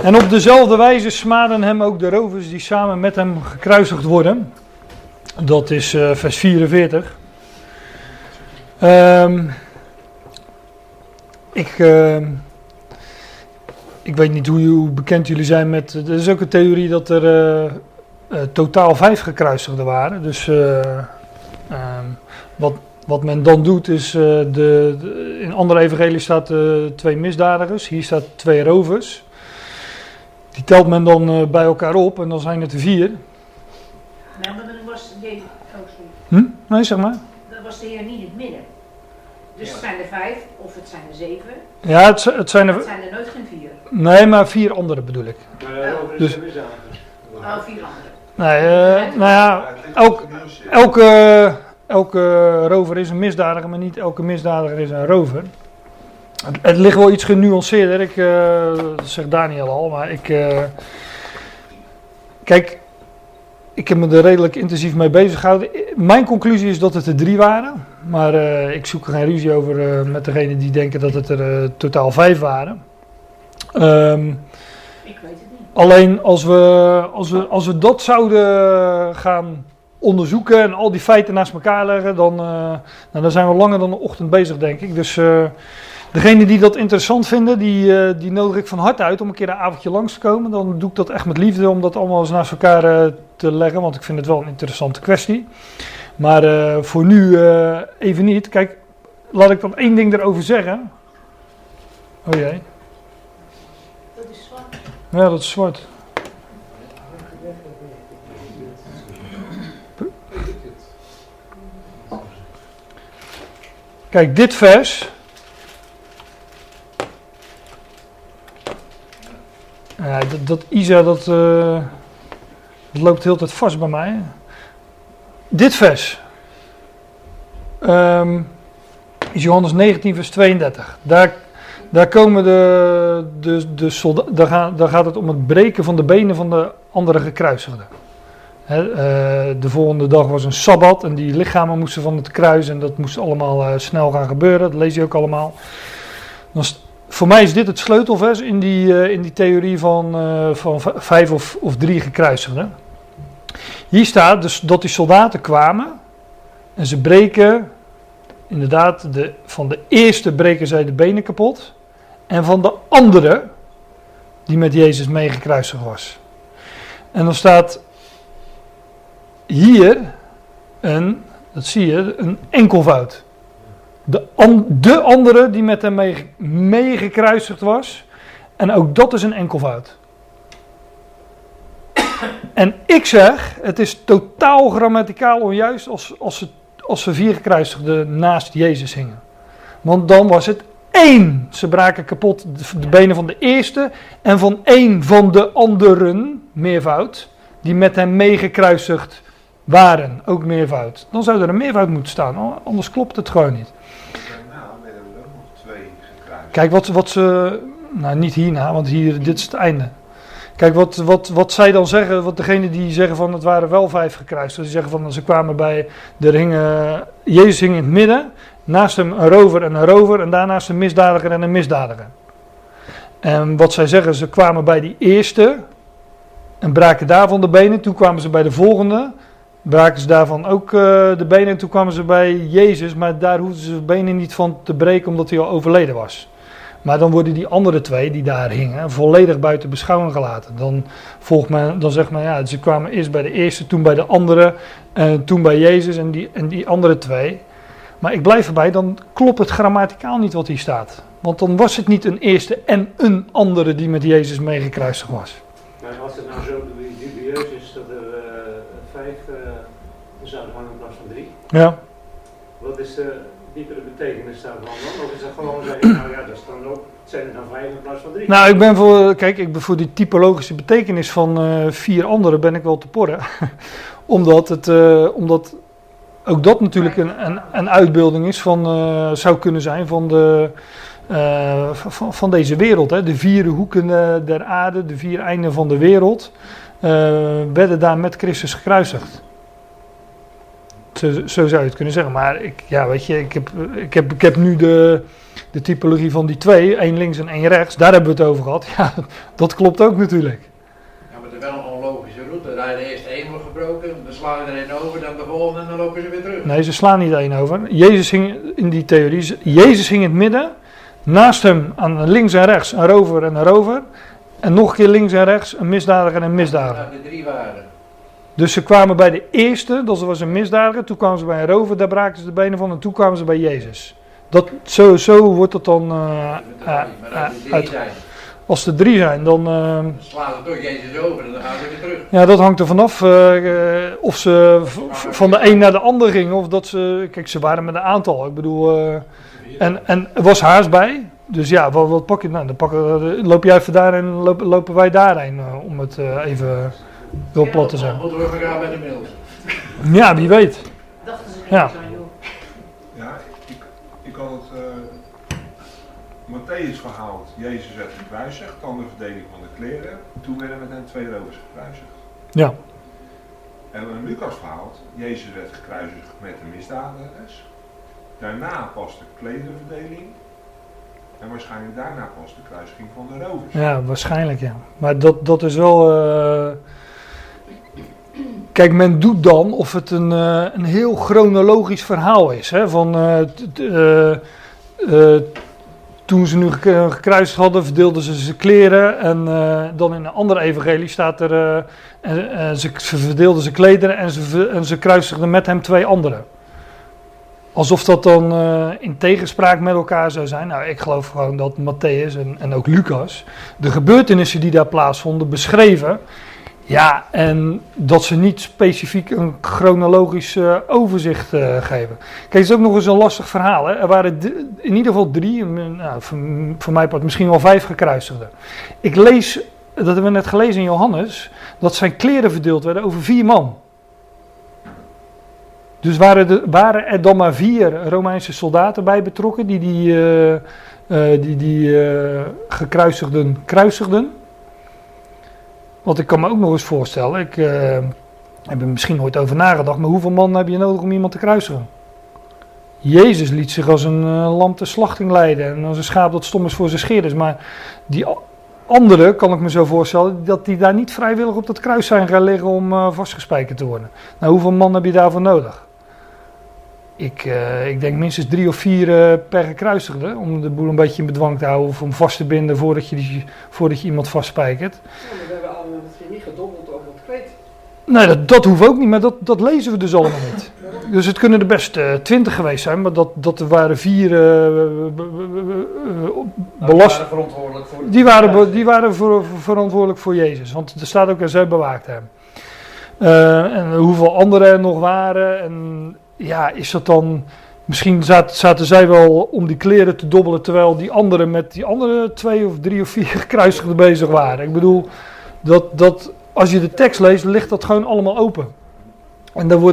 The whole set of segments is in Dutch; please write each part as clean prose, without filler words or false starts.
En op dezelfde wijze smaden hem ook de rovers die samen met hem gekruisigd worden. Dat is vers 44. Ik weet niet hoe bekend jullie zijn met... Er is ook een theorie dat er totaal 5 gekruisigden waren. Dus wat men dan doet is... in andere evangelie staat 2 misdadigers. Hier staat 2 rovers. Die telt men dan bij elkaar op en dan zijn het er 4. Nee, maar dan was Jezus ook zo. Nee, zeg maar. Dat was de Heer niet in het midden. Dus het zijn er 5 of het zijn er 7. Ja, het zijn er nooit geen 4. Nee, maar 4 andere bedoel ik. Dus, 4 andere. Nee, nou ja, elke rover is een misdadiger, maar niet elke misdadiger is een rover. Het ligt wel iets genuanceerder, dat zegt Daniel al, maar kijk, ik heb me er redelijk intensief mee bezig gehouden. Mijn conclusie is dat het er 3 waren, maar ik zoek er geen ruzie over met degenen die denken dat het er totaal 5 waren. Ik weet het niet. Alleen als we dat zouden gaan onderzoeken en al die feiten naast elkaar leggen, dan zijn we langer dan een ochtend bezig, denk ik. Dus degenen die dat interessant vinden, die nodig ik van harte uit om een keer een avondje langs te komen. Dan doe ik dat echt met liefde om dat allemaal eens naast elkaar te leggen, want ik vind het wel een interessante kwestie. Maar voor nu even niet. Kijk, laat ik dan 1 ding erover zeggen. Oh jee. Dat is zwart. Ja, dat is zwart. Kijk, dit vers. Ja, dat loopt heel tijd vast bij mij. Dit vers. Is Johannes 19 vers 32. Daar komen de soldaten. Daar gaat het om het breken van de benen van de andere gekruisigden. De volgende dag was een sabbat en die lichamen moesten van het kruis en dat moest allemaal snel gaan gebeuren. Dat lees je ook allemaal. Voor mij is dit het sleutelvers in die theorie van 5 of 3 gekruisigden. Hier staat dus dat die soldaten kwamen en ze breken, inderdaad, van de eerste breken zij de benen kapot en van de andere die met Jezus meegekruisigd was. En dan staat hier dat zie je, een enkelvoud. De andere die met hem meegekruisigd was. En ook dat is een enkelvoud. En ik zeg, het is totaal grammaticaal onjuist als ze 4 gekruisigden naast Jezus hingen. Want dan was het 1. Ze braken kapot de benen van de eerste en van 1 van de anderen, meervoud, die met hem meegekruisigd waren, ook meervoud. Dan zou er een meervoud moeten staan, anders klopt het gewoon niet. Daarna werden er ook nog 2 gekruisigd. Kijk, wat ze... Nou, niet hierna, want dit is het einde. Kijk, wat zij dan zeggen, wat degene die zeggen van het waren wel 5 gekruisigd. Die zeggen van ze kwamen bij... Jezus hing in het midden, naast hem een rover en daarnaast een misdadiger en een misdadiger. En wat zij zeggen, ze kwamen bij die eerste en braken daarvan de benen. Toen kwamen ze bij de volgende... braken ze daarvan ook de benen en toen kwamen ze bij Jezus, maar daar hoefden ze de benen niet van te breken omdat hij al overleden was. Maar dan worden die andere 2 die daar hingen volledig buiten beschouwing gelaten. Dan zegt men ja, ze kwamen eerst bij de eerste, toen bij de andere, toen bij Jezus en die andere 2. Maar ik blijf erbij, dan klopt het grammaticaal niet wat hier staat. Want dan was het niet een eerste en een andere die met Jezus meegekruisigd was. Maar als het nou zo dubieus is dat er 5 zouden hangen in plaats van 3. Ja. Wat is de diepere betekenis daarvan dan? Of is dat gewoon zeggen, nou ja, dat is dan ook, het zijn er dan 5 in plaats van 3? Nou, ik ben voor die typologische betekenis van 4 anderen ben ik wel te porren. Omdat ook dat natuurlijk een uitbeelding is van, zou kunnen zijn van deze wereld. Hè. De 4 hoeken der aarde, de 4 einden van de wereld, werden daar met Christus gekruisigd. Zo zou je het kunnen zeggen. Maar weet je, ik heb nu de typologie van die twee, 1 links en 1 rechts. Daar hebben we het over gehad. Ja, dat klopt ook natuurlijk. Ja, maar het is wel een onlogische route. Daar je de eerste 1 wordt gebroken, dan slaan je er 1 over, dan de volgende en dan lopen ze weer terug. Nee, ze slaan niet 1 over. Jezus hing in die theorie. Jezus hing in het midden. Naast hem aan links en rechts een rover en een rover. En nog een keer links en rechts een misdadiger en een misdadiger. Ja, de 3 waren. Dus ze kwamen bij de eerste, dat was een misdadiger. Toen kwamen ze bij een rover, daar braken ze de benen van. En toen kwamen ze bij Jezus. Zo wordt het dan Maar als er 3 zijn, als er 3 zijn, dan... slaan ze toch Jezus over en dan gaan ze weer terug. Ja, dat hangt er vanaf of ze van de een naar de ander gingen. Of dat ze... Kijk, ze waren met een aantal. Ik bedoel... En er was haast bij. Dus ja, wat pak je? Nou, dan loop jij even daarheen en lopen wij daarheen. Om het even heel plat te zeggen. Dan moeten we gaan bij de mails. Ja, wie weet. dachten ze Ja. niet aan, joh. Ja, ik had het Matthäus verhaald. Jezus werd gekruisigd, dan de verdeling van de kleren. Toen werden met hen 2 rovers gekruisigd. Ja. En in Lucas verhaalt, Jezus werd gekruisigd met de misdadigers. Daarna pas de klerenverdeling. En waarschijnlijk daarna pas de kruisiging van de rovers. Ja, waarschijnlijk ja. Maar dat is wel... Kijk, men doet dan of het een heel chronologisch verhaal is. Hè? Van, toen ze nu gekruisigd hadden, verdeelden ze zijn kleren. En dan in een andere evangelie staat er... ze verdeelden zijn klederen en ze kruisigden met hem 2 anderen. Alsof dat dan in tegenspraak met elkaar zou zijn. Nou, ik geloof gewoon dat Matthäus en ook Lucas de gebeurtenissen die daar plaatsvonden beschreven. Ja, en dat ze niet specifiek een chronologisch overzicht geven. Kijk, het is ook nog eens een lastig verhaal. Hè? Er waren in ieder geval 3, nou, voor mij part misschien wel 5 gekruisigden. Ik lees, dat hebben we net gelezen in Johannes, dat zijn kleren verdeeld werden over 4 man. Dus waren er dan maar 4 Romeinse soldaten bij betrokken die gekruisigden kruisigden? Want ik kan me ook nog eens voorstellen, ik heb er misschien nooit over nagedacht, maar hoeveel man heb je nodig om iemand te kruisigen? Jezus liet zich als een lam ter slachting leiden en als een schaap dat stom is voor zijn scheerders. Maar die anderen, kan ik me zo voorstellen, dat die daar niet vrijwillig op dat kruis zijn gaan liggen om vastgespijkerd te worden. Nou, hoeveel man heb je daarvoor nodig? Ik denk minstens 3 of 4 per gekruisigde, om de boel een beetje in bedwang te houden of om vast te binden voordat je iemand vastspijkert. Ja, maar we hebben allemaal misschien niet gedobbeld over het kleed. Nee, dat hoeft ook niet, maar dat lezen we dus allemaal niet. Dus het kunnen er best 20 geweest zijn, maar dat er waren 4 belast. Die waren verantwoordelijk voor Jezus, want er staat ook en zij bewaakt hem. En hoeveel anderen er nog waren en ja, is dat dan... Misschien zaten zij wel om die kleren te dobbelen, terwijl die anderen met die andere 2 of 3 of 4 gekruisigden bezig waren. Ik bedoel, als je de tekst leest, ligt dat gewoon allemaal open. En daar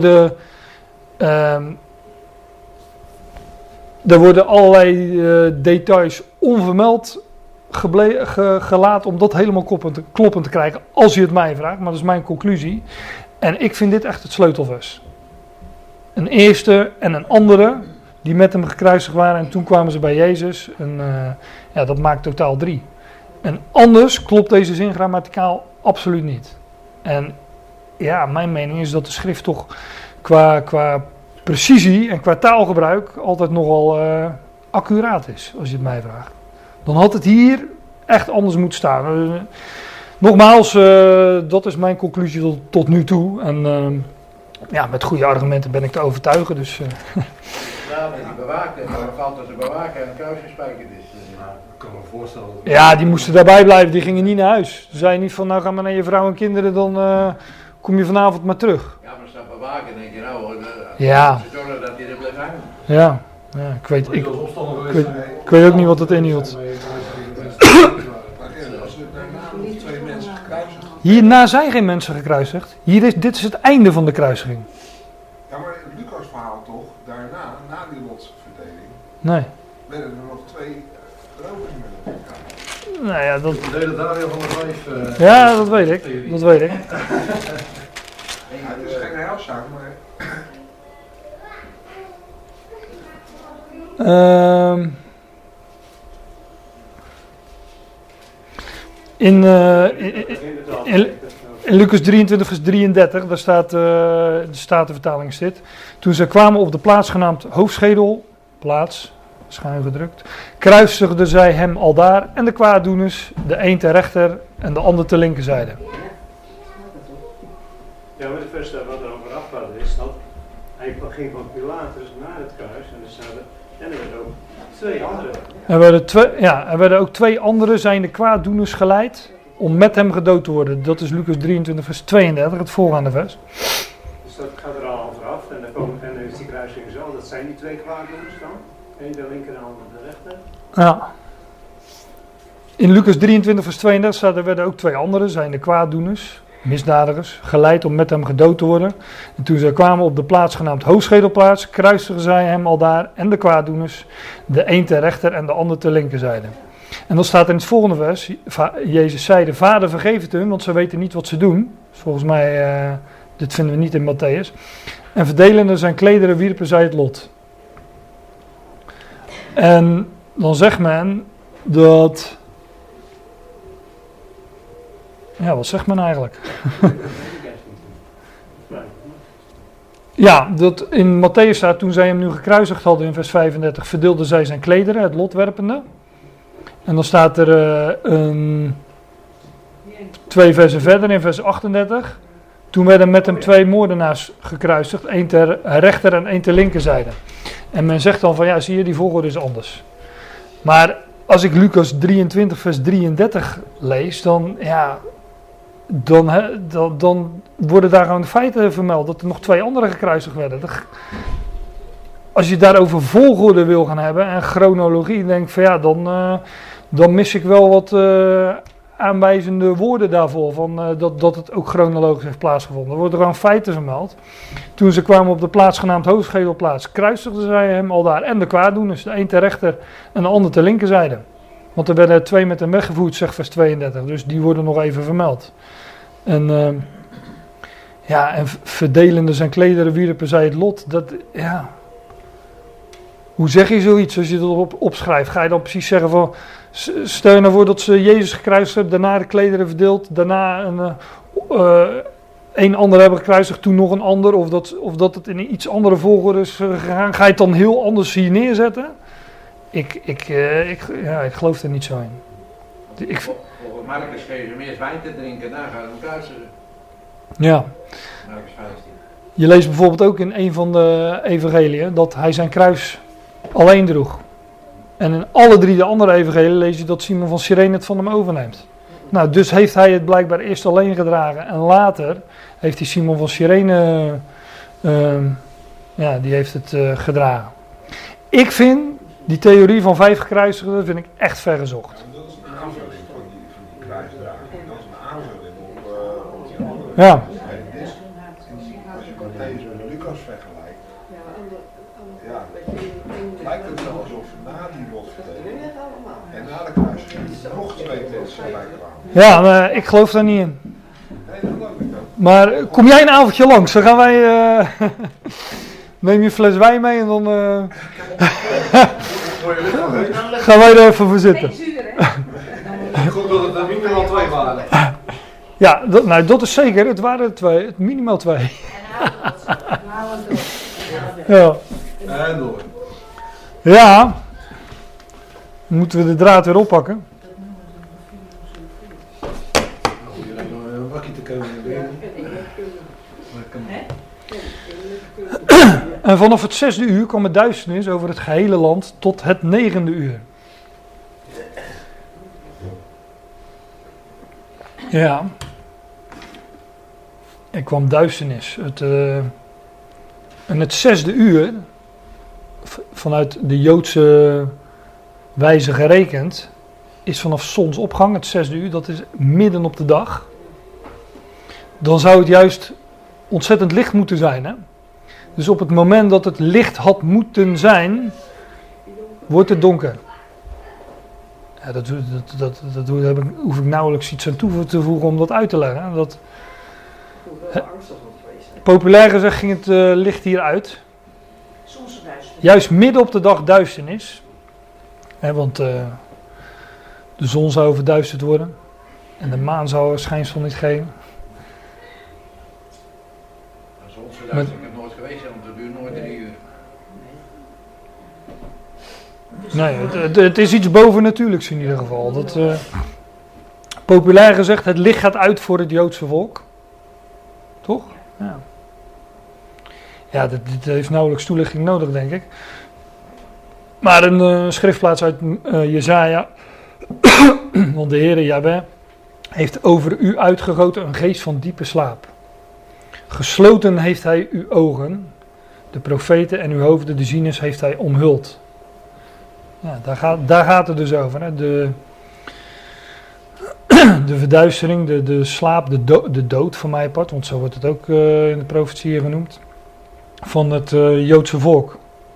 worden allerlei details onvermeld gelaten om dat helemaal kloppend te krijgen, als je het mij vraagt. Maar dat is mijn conclusie. En ik vind dit echt het sleutelvers. Een eerste en een andere die met hem gekruisigd waren en toen kwamen ze bij Jezus. En dat maakt totaal 3. En anders klopt deze zin grammaticaal absoluut niet. En ja, mijn mening is dat de schrift toch qua precisie en qua taalgebruik altijd nogal accuraat is, als je het mij vraagt. Dan had het hier echt anders moeten staan. Nogmaals, dat is mijn conclusie tot nu toe. En met goede argumenten ben ik te overtuigen. Dus, Ja, met die bewaker, maar valt dat de bewaker en een kruis gespijkerd is. Nou, ik kan me voorstellen. Ja, die moesten daarbij blijven, die gingen niet naar huis. Ze zeiden niet van, nou ga maar naar je vrouw en kinderen, dan kom je vanavond maar terug. Ja, maar staat bewaker en denk je nou, Ja. ze zorgen dat hij er blijft hangen. Ja, ik weet ook niet wat dat inhield. Twee mensen gekruisigd. Hierna zijn geen mensen gekruisigd. Dit is het einde van de kruisiging. Ja, maar in Lucas verhaal toch, daarna, na die lotsverdeling, Nee. werden er nog 2 rovers met elkaar. Nou ja, dat... De hele dagen van de 5. Ja, dat weet ik. Dat weet ik. Ja, het is geen heilzaak, maar In Lucas 23 vers 33, daar staat de Statenvertaling zit. Toen zij kwamen op de plaats genaamd Hoofdschedelplaats, schuin gedrukt, kruisigden zij hem aldaar en de kwaaddoeners, de een ter rechter en de ander ter linkerzijde. Ja, maar het vers wat er over afgaat is dat hij ging van Pilatus naar het kruis en er werden ook twee anderen. Er werden ook twee anderen zijn de kwaaddoeners geleid om met hem gedood te worden. Dat is Lucas 23 vers 32, het voorgaande vers. Dus dat gaat er al vooraf en dan is die kruising zo. Dat zijn die twee kwaaddoeners dan? Eén de linker en de ander de rechter. Ja. In Lucas 23 vers 32 staat er werden ook twee anderen zijn de kwaaddoeners, misdadigers, geleid om met hem gedood te worden. En toen zij kwamen op de plaats genaamd Hoofdschedelplaats, kruisigden zij hem aldaar en de kwaaddoeners, de een ter rechter en de ander ter linkerzijde. En dan staat er in het volgende vers, Jezus zeide, Vader vergeef het hun, want ze weten niet wat ze doen. Dus volgens mij, dit vinden we niet in Matthäus. En verdelende zijn klederen wierpen zij het lot. En dan zegt men dat... Ja, wat zegt men eigenlijk? Ja, dat in Matthäus staat, toen zij hem nu gekruisigd hadden in vers 35, verdeelden zij zijn klederen, het lot werpende. En dan staat er 2 versen verder in vers 38. Toen werden met hem 2 moordenaars gekruisigd, één ter rechter en één ter linkerzijde. En men zegt dan van ja, zie je, die volgorde is anders. Maar als ik Lucas 23 vers 33 lees, dan worden daar gewoon de feiten vermeld dat er nog 2 anderen gekruisigd werden. Als je daarover volgorde wil gaan hebben en chronologie, denk ik van ja, dan mis ik wel wat aanwijzende woorden daarvoor, van dat het ook chronologisch heeft plaatsgevonden. Er worden gewoon feiten vermeld. Toen ze kwamen op de plaats genaamd Hoofdschedelplaats, kruisigden zij hem aldaar en de kwaaddoeners, de een ter rechter en de ander ter linkerzijde. Want er werden 2 met hem weggevoerd, zegt vers 32, dus die worden nog even vermeld. En en verdelende zijn klederen wierpen zij het lot. Hoe zeg je zoiets als je dat opschrijft? Ga je dan precies zeggen van, stel je nou voor dat ze Jezus gekruisigd hebben, daarna de klederen verdeeld, daarna een ander hebben gekruisigd, toen nog een ander, of dat het in een iets andere volgorde is gegaan, ga je het dan heel anders hier neerzetten? Ik geloof er niet zo in. Volgens Marcus geven ze meer wijn te drinken, daar gaan ze hem kruisigen. Ja. Marcus 15. Je leest bijvoorbeeld ook in een van de evangeliën dat hij zijn kruis alleen droeg. En in alle 3 de andere evangeliën lees je dat Simon van Cyrene het van hem overneemt. Nou, dus heeft hij het blijkbaar eerst alleen gedragen en later heeft hij Simon van Cyrene, die heeft het gedragen. Ik vind die theorie van 5 gekruisigden vind ik echt vergezocht. Ja, dat is een aanvulling van die kruisdraging. Dat is een aanvulling op die andere. Ja. Als je Matthäus met Lucas vergelijkt, lijkt het wel alsof na die lotverdeling en na de kruisiging nog 2 mensen bij kwamen. Ja, maar ik geloof daar niet in. Nee, dat geloof ik ook. Maar kom jij een avondje langs, dan gaan wij... neem je een fles wijn mee en dan... gaan wij er even voor zitten. Goed dat het er minimaal 2 waren. Ja, dat is zeker. Het waren er 2. Het minimaal 2. En houden we door. Ja. En door. Ja. Dan moeten we de draad weer oppakken. Je lijkt nog een bakje te komen. En vanaf het 6e uur kwam het duisternis over het gehele land tot het 9e uur. Ja. Er kwam duisternis. En het 6e uur, vanuit de Joodse wijze gerekend, is vanaf zonsopgang, het 6e uur, dat is midden op de dag. Dan zou het juist ontzettend licht moeten zijn, hè? Dus op het moment dat het licht had moeten zijn, wordt het donker. Ja, hoef ik nauwelijks iets aan toe te voegen om dat uit te leggen. Populair gezegd ging het licht hier uit. Zonsverduistering. Juist midden op de dag duisternis. Want de zon zou verduisterd worden. En de maan zou schijnsel niet geven. De zonsverduistering heb nooit geweest, want het duurt nooit 3 uur. Nee, het is iets bovennatuurlijks in ieder geval. Dat, populair gezegd, het licht gaat uit voor het Joodse volk. Toch? Ja. Ja, dit heeft nauwelijks toelichting nodig, denk ik. Maar een schriftplaats uit Jesaja. Want de Heere Jahweh heeft over u uitgegoten een geest van diepe slaap. Gesloten heeft hij uw ogen, de profeten en uw hoofden, de zieners, heeft hij omhuld. Ja, daar gaat het dus over. Hè. De verduistering, de slaap, de dood van mijn part, want zo wordt het ook in de profetieën genoemd, van het Joodse volk.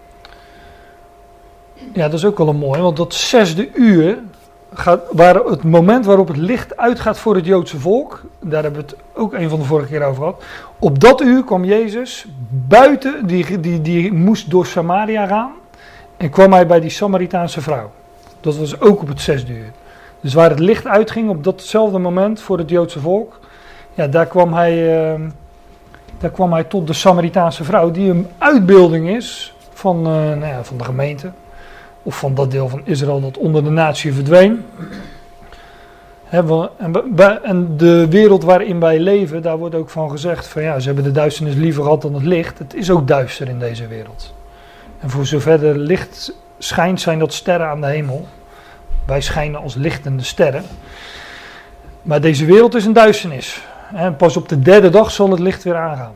Ja, dat is ook wel een mooi, want dat 6e uur, het moment waarop het licht uitgaat voor het Joodse volk, daar hebben we het ook een van de vorige keer over gehad. Op dat uur kwam Jezus buiten, die moest door Samaria gaan en kwam hij bij die Samaritaanse vrouw. Dat was ook op het 6e uur. Dus waar het licht uitging op datzelfde moment voor het Joodse volk, ja, daar kwam hij tot de Samaritaanse vrouw, die een uitbeelding is van de gemeente. Of van dat deel van Israël dat onder de natie verdween. En de wereld waarin wij leven, daar wordt ook van gezegd van ja, ze hebben de duisternis liever gehad dan het licht. Het is ook duister in deze wereld. En voor zover er licht schijnt, zijn dat sterren aan de hemel. Wij schijnen als lichtende sterren. Maar deze wereld is een duisternis. En pas op de 3e dag zal het licht weer aangaan.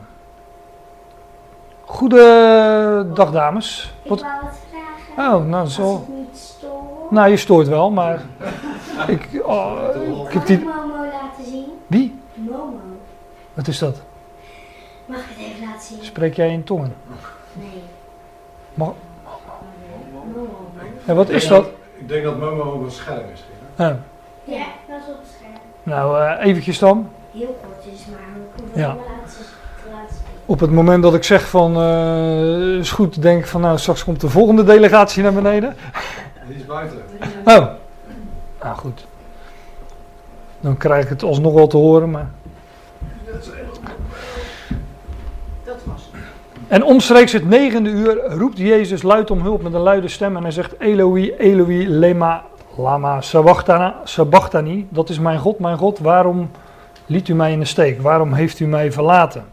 Goedendag, dames. Ik wou wat vragen. Oh, nou zo. Als ik niet stoor. Nou, je stoort wel, maar ik heb die. Momo laten zien? Wie? Momo. Wat is dat? Mag ik het even laten zien? Spreek jij in tongen? Nee. Momo. Momo. En wat is dat? Ik denk dat Momo ook een scherm is. Ja. Ja, dat is op het scherm. Nou, eventjes dan. Heel kort is, maar ik hoef Ja. het wel te laten zien. Op het moment dat ik zeg van is goed, denk ik van nou straks komt de volgende delegatie naar beneden. Die is buiten. Oh, nou goed. Dan krijg ik het alsnog wel te horen, maar. Dat was het. En omstreeks het 9e uur roept Jezus luid om hulp met een luide stem en hij zegt Eloi, Eloi, lama sabachthani. Dat is mijn God, waarom liet u mij in de steek? Waarom heeft u mij verlaten?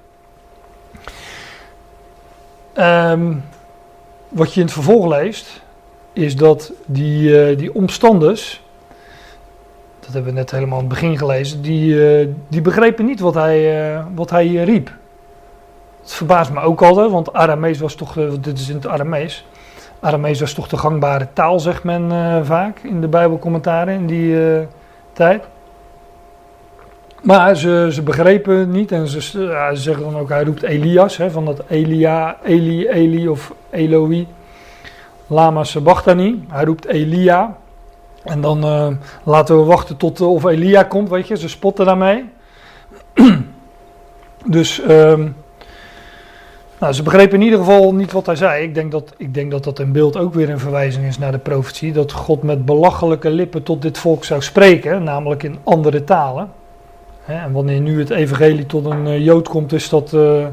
Wat je in het vervolg leest, is dat die omstanders, dat hebben we net helemaal aan het begin gelezen, die begrepen niet wat hij hier riep. Het verbaast me ook altijd, want Aramees was toch, dit is in het Aramees. Aramees was toch de gangbare taal, zegt men vaak in de Bijbelcommentaren in die tijd. Maar ze begrepen het niet en ze zeggen dan ook, hij roept Elias, van dat Elia, Eli of Eloi, lama sabachthani. Hij roept Elia en dan laten we wachten tot of Elia komt, weet je, ze spotten daarmee. Dus ze begrepen in ieder geval niet wat hij zei. Ik denk dat dat in beeld ook weer een verwijzing is naar de profetie, dat God met belachelijke lippen tot dit volk zou spreken, namelijk in andere talen. En wanneer nu het evangelie tot een Jood komt, is dat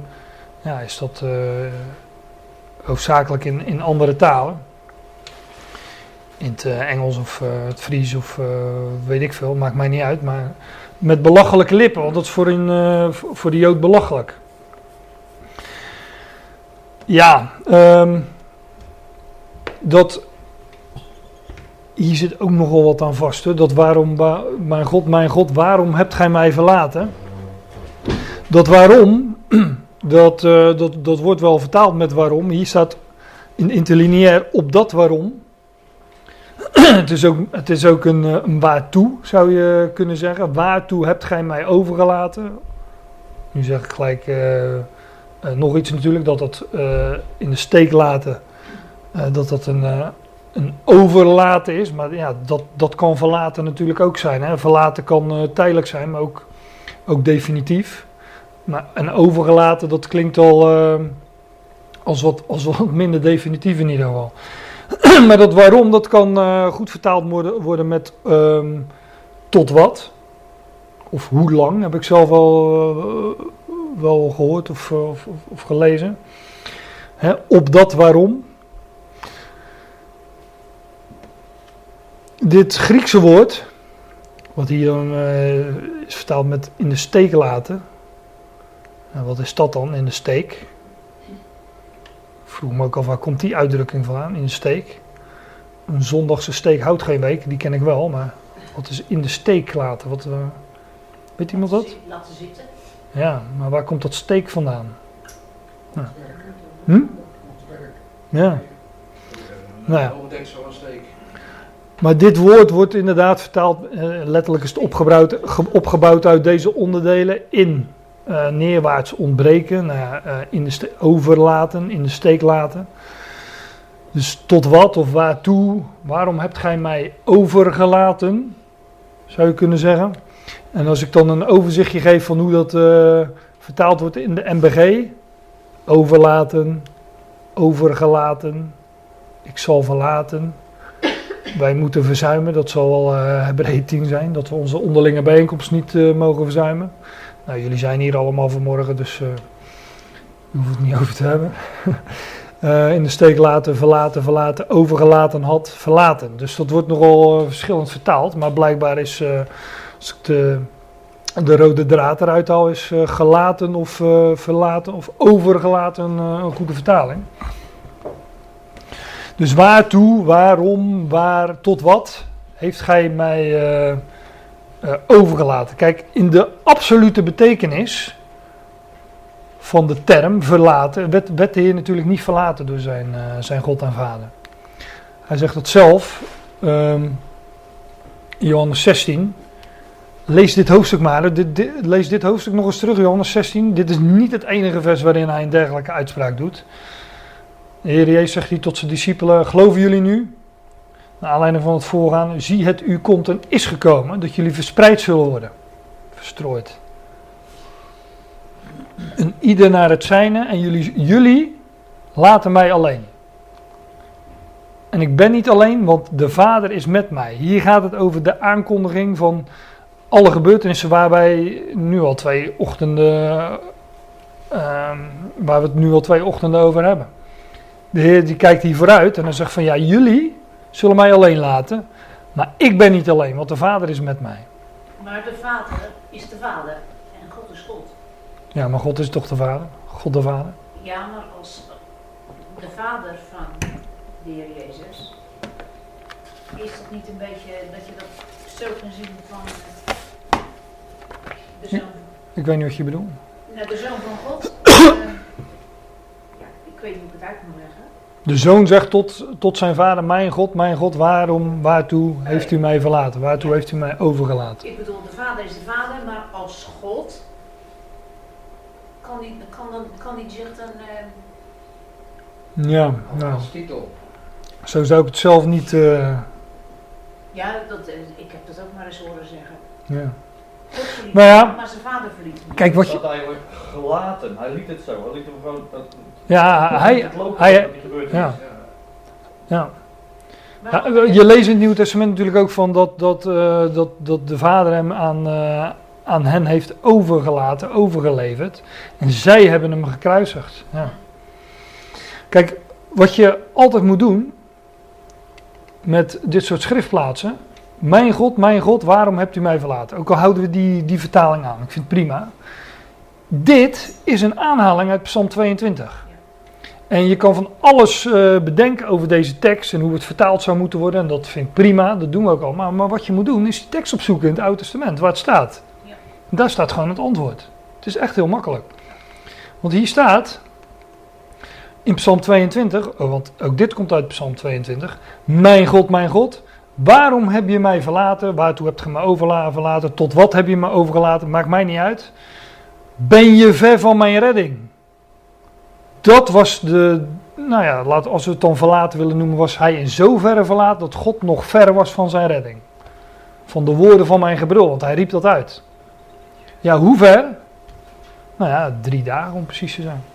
hoofdzakelijk in andere talen. In het Engels of het Fries of weet ik veel, maakt mij niet uit. Maar met belachelijke lippen, want dat is voor de Jood belachelijk. Ja, hier zit ook nogal wat aan vast. Hè? Dat waarom, mijn God, waarom hebt gij mij verlaten? Dat waarom, dat wordt wel vertaald met waarom. Hier staat in interlineair op dat waarom. Het is ook een waartoe, zou je kunnen zeggen. Waartoe hebt gij mij overgelaten? Nu zeg ik gelijk nog iets natuurlijk, dat in de steek laten, dat een overlaten is, maar ja, dat kan verlaten natuurlijk ook zijn. Hè? Verlaten kan tijdelijk zijn, maar ook definitief. Maar een overgelaten, dat klinkt als wat minder definitief in ieder geval. Maar dat waarom, dat kan goed vertaald worden met tot wat. Of hoe lang, heb ik zelf wel gehoord of gelezen. Op dat waarom. Dit Griekse woord, wat hier dan is vertaald met in de steek laten. Nou, wat is dat dan, in de steek? Ik vroeg me ook af, waar komt die uitdrukking vandaan, in de steek? Een zondagse steek houdt geen week, die ken ik wel, maar wat is in de steek laten? Weet iemand dat? Laten zitten. Ja, maar waar komt dat steek vandaan? Nou. Ja. Nou ja. Maar dit woord wordt inderdaad vertaald, letterlijk is het opgebouwd uit deze onderdelen in neerwaarts ontbreken, overlaten, in de steek laten. Dus tot wat of waartoe, waarom hebt gij mij overgelaten, zou je kunnen zeggen. En als ik dan een overzichtje geef van hoe dat vertaald wordt in de NBG, overlaten, overgelaten, ik zal verlaten, wij moeten verzuimen, dat zal wel Hebreeën 10 zijn, dat we onze onderlinge bijeenkomst niet mogen verzuimen. Nou, jullie zijn hier allemaal vanmorgen, dus je hoeft het niet over te hebben. In de steek laten, verlaten, overgelaten had, verlaten. Dus dat wordt nogal verschillend vertaald, maar blijkbaar is, als ik de rode draad eruit haal, is gelaten of verlaten of overgelaten een goede vertaling. Dus waartoe, waarom, waar, tot wat heeft gij mij overgelaten? Kijk, in de absolute betekenis van de term verlaten, werd de Heer natuurlijk niet verlaten door zijn God en Vader. Hij zegt dat zelf, Johannes 16, lees dit hoofdstuk maar, lees dit hoofdstuk nog eens terug, Johannes 16. Dit is niet het enige vers waarin hij een dergelijke uitspraak doet. De Heer Jezus zegt hier tot zijn discipelen, geloven jullie nu? Naar aanleiding van het voorgaan, zie het u komt en is gekomen, dat jullie verspreid zullen worden. Verstrooid. En ieder naar het zijne en jullie laten mij alleen. En ik ben niet alleen, want de Vader is met mij. Hier gaat het over de aankondiging van alle gebeurtenissen waar wij nu al 2 ochtenden, waar we het nu al 2 ochtenden over hebben. De Heer die kijkt hier vooruit en hij zegt van ja, jullie zullen mij alleen laten, maar ik ben niet alleen, want de Vader is met mij. Maar de Vader is de Vader en God is God. Ja, maar God is toch de Vader? God de Vader? Ja, maar als de Vader van de Heer Jezus, is dat niet een beetje dat je dat zo kan zien van de Zoon? Ik weet niet wat je bedoelt. Nou, de Zoon van God. Ja, ik weet niet hoe ik het uit moet leggen. De Zoon zegt tot zijn Vader, mijn God, waarom, waartoe heeft u mij verlaten? Waartoe heeft u mij overgelaten? Ik bedoel, de Vader is de Vader, maar als God kan die zich dan... Ja, nou, als titel. Zo zou ik het zelf niet... Ja, ik heb dat ook maar eens horen zeggen. Ja. God verliet Maar ja, maar zijn Vader verliet hem. Kijk wat je... Dat eigenlijk gelaten. Hij liet het zo. Hij liet hem gewoon... Ja, hij gebeurt. ja. Ja. Maar Ja, je leest in het Nieuwe Testament natuurlijk ook van dat de Vader hem aan hen heeft overgelaten, overgeleverd. En zij hebben hem gekruisigd. Ja. Kijk, wat je altijd moet doen met dit soort schriftplaatsen. Mijn God, waarom hebt u mij verlaten? Ook al houden we die vertaling aan, ik vind het prima. Dit is een aanhaling uit Psalm 22. En je kan van alles bedenken over deze tekst en hoe het vertaald zou moeten worden. En dat vind ik prima, dat doen we ook al. Maar wat je moet doen is die tekst opzoeken in het Oude Testament, waar het staat. Ja. Daar staat gewoon het antwoord. Het is echt heel makkelijk. Want hier staat, in Psalm 22, want ook dit komt uit Psalm 22. Mijn God, waarom heb je mij verlaten? Waartoe hebt je me verlaten? Tot wat heb je me overgelaten? Maakt mij niet uit. Ben je ver van mijn redding? Dat was als we het dan verlaten willen noemen, was hij in zoverre verlaten dat God nog ver was van zijn redding. Van de woorden van mijn gebrul, want hij riep dat uit. Ja, hoe ver? 3 dagen om precies te zijn.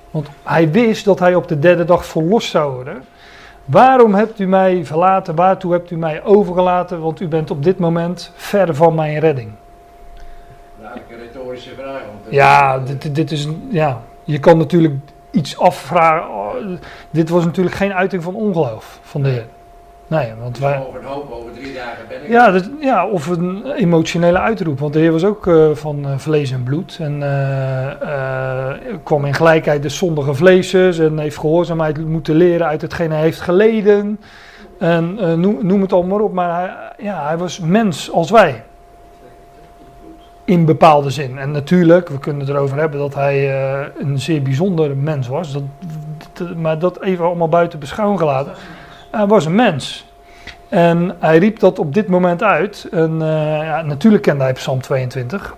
Want hij wist dat hij op de derde dag verlost zou worden. Waarom hebt u mij verlaten? Waartoe hebt u mij overgelaten? Want u bent op dit moment ver van mijn redding. Nou, een retorische vraag. Ja, dit is... Ja, je kan natuurlijk iets afvragen. Dit was natuurlijk geen uiting van ongeloof van de Heer. Nee, want wij... Over een hoop, over 3 dagen ben ik... Ja, of een emotionele uitroep. Want de Heer was ook van vlees en bloed. En kwam in gelijkheid des zondige vleeses. En heeft gehoorzaamheid moeten leren uit hetgeen hij heeft geleden. En noem het allemaal maar op. Maar hij was mens als wij. In bepaalde zin. En natuurlijk, we kunnen het erover hebben dat hij een zeer bijzonder mens was. Maar dat even allemaal buiten beschouwing gelaten. Hij was een mens. En hij riep dat op dit moment uit. En natuurlijk kende hij Psalm 22.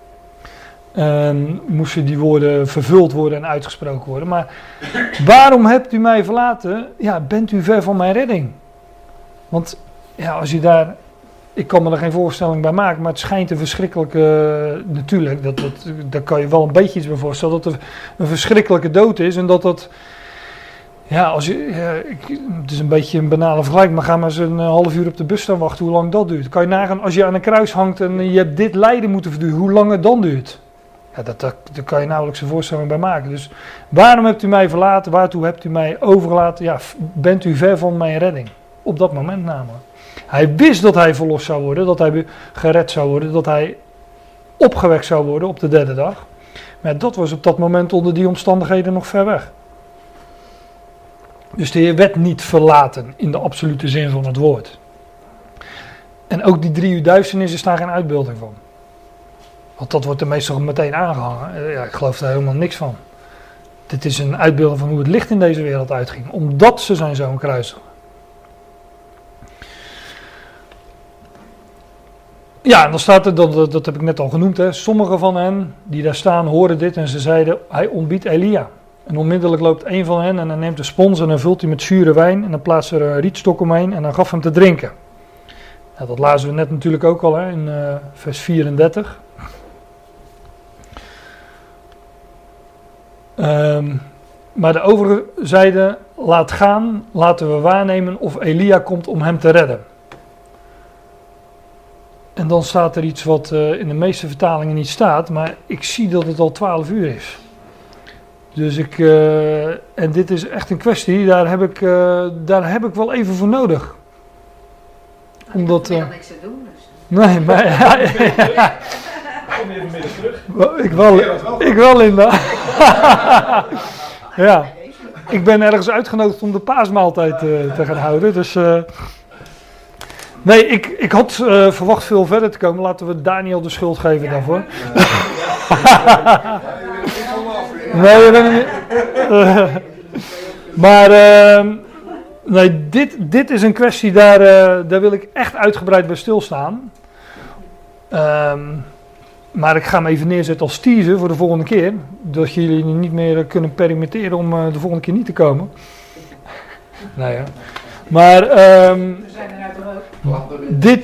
En moesten die woorden vervuld worden en uitgesproken worden. Maar waarom hebt u mij verlaten? Ja, bent u ver van mijn redding? Want ja, als je daar... Ik kan me er geen voorstelling bij maken, maar het schijnt een verschrikkelijke... Natuurlijk, daar kan je wel een beetje iets bij voorstellen. Dat het een verschrikkelijke dood is en dat... Ja, het is een beetje een banale vergelijking, maar ga maar eens een half uur op de bus staan wachten, hoe lang dat duurt. Kan je nagaan, als je aan een kruis hangt en je hebt dit lijden moeten verduren, hoe lang het dan duurt. Ja, daar kan je nauwelijks een voorstelling bij maken. Dus waarom hebt u mij verlaten, waartoe hebt u mij overgelaten? Ja, bent u ver van mijn redding. Op dat moment namelijk. Hij wist dat hij verlost zou worden, dat hij gered zou worden, dat hij opgewekt zou worden op de derde dag. Maar dat was op dat moment onder die omstandigheden nog ver weg. Dus de Heer werd niet verlaten in de absolute zin van het woord. En ook die 3 uur duisternis is daar geen uitbeelding van. Want dat wordt er meestal meteen aangehangen. Ja, ik geloof daar helemaal niks van. Dit is een uitbeelding van hoe het licht in deze wereld uitging. Omdat ze zijn zoon kruisigen. Ja, en dan staat er, dat heb ik net al genoemd. Sommigen van hen die daar staan hoorden dit en ze zeiden, hij ontbiedt Elia. En onmiddellijk loopt een van hen en hij neemt de spons en dan vult hij met zure wijn. En dan plaatst er een rietstok omheen en dan gaf hem te drinken. Ja, dat lazen we net natuurlijk ook al in vers 34. Maar de overigen zeiden, laat gaan, laten we waarnemen of Elia komt om hem te redden. En dan staat er iets wat in de meeste vertalingen niet staat, maar ik zie dat het al 12 uur is. Dus en dit is echt een kwestie, daar heb ik wel even voor nodig. Omdat... Ik wil niks te doen, dus. Nee, maar... Kom je even midden terug? Ik wel, Linda. Ja. Ik ben ergens uitgenodigd om de paasmaaltijd te gaan houden, dus... Nee, ik had verwacht veel verder te komen. Laten we Daniel de schuld geven daarvoor. Nee, ik ben er niet. Maar nee, dit is een kwestie, daar wil ik echt uitgebreid bij stilstaan. Maar ik ga hem even neerzetten als teaser voor de volgende keer. Dat jullie niet meer kunnen permitteren om de volgende keer niet te komen. Nou ja. Maar We zijn eruit de hoofd. dit...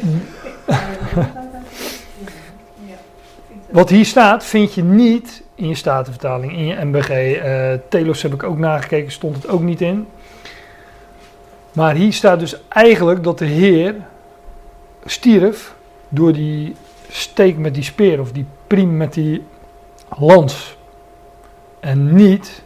Wat hier staat, vind je niet in je Statenvertaling, in je MBG. Telos heb ik ook nagekeken, stond het ook niet in. Maar hier staat dus eigenlijk dat de Heer stierf door die steek met die speer of die priem met die lans. En niet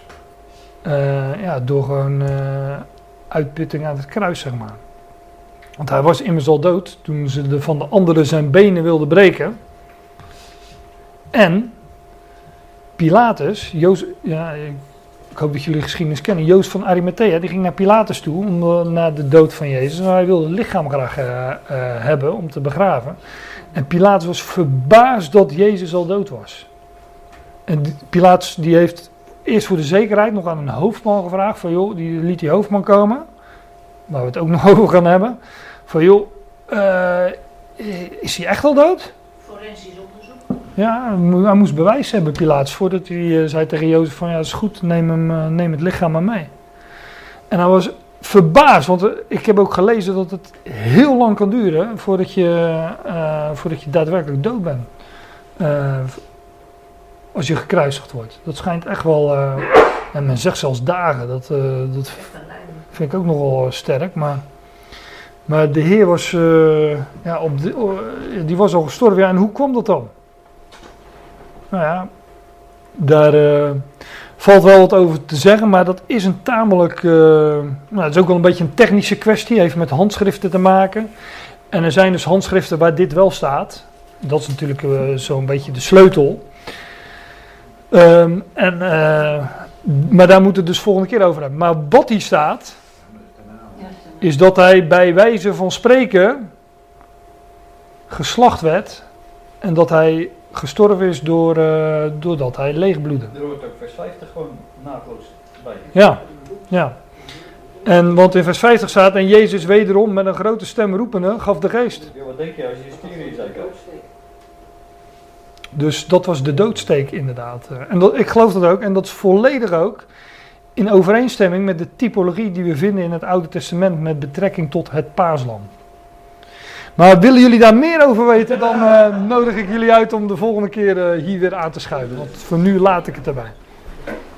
door gewoon uitputting aan het kruis, zeg maar. Want hij was immers al dood toen ze van de anderen zijn benen wilden breken. En Pilatus, ik hoop dat jullie geschiedenis kennen, Jozef van Arimathea, die ging naar Pilatus toe na de dood van Jezus. En hij wilde het lichaam graag hebben om te begraven. En Pilatus was verbaasd dat Jezus al dood was. En Pilatus die heeft eerst voor de zekerheid nog aan een hoofdman gevraagd, van joh, die liet die hoofdman komen, waar we het ook nog over gaan hebben, van joh, is hij echt al dood? Forensisch onderzoek. Ja, hij moest bewijs hebben, Pilatus, voordat hij zei tegen Jozef van ja, dat is goed, neem het lichaam maar mee. En hij was verbaasd, want ik heb ook gelezen dat het heel lang kan duren voordat je daadwerkelijk dood bent. als je gekruisigd wordt. Dat schijnt echt wel, en men zegt zelfs dagen, dat vind ik ook nogal sterk. Maar de Heer was, die was al gestorven. Ja, en hoe kwam dat dan? Nou ja, daar valt wel wat over te zeggen, maar dat is een tamelijk, het is ook wel een beetje een technische kwestie, heeft met handschriften te maken. En er zijn dus handschriften waar dit wel staat. Dat is natuurlijk zo'n beetje de sleutel. Maar daar moeten we het dus volgende keer over hebben. Maar wat hier staat, is dat hij bij wijze van spreken geslacht werd en dat hij gestorven is doordat hij leegbloedde. Er hoort ook vers 50 gewoon naadloos bij. Ja. En want in vers 50 staat, en Jezus wederom met een grote stem roepende gaf de geest. Ja, wat denk je als je stieren in zijn koopt? Dus dat was de doodsteek inderdaad. En ik geloof dat ook, en dat is volledig ook in overeenstemming met de typologie die we vinden in het Oude Testament met betrekking tot het paaslam. Maar willen jullie daar meer over weten, dan nodig ik jullie uit om de volgende keer hier weer aan te schuiven. Want voor nu laat ik het erbij.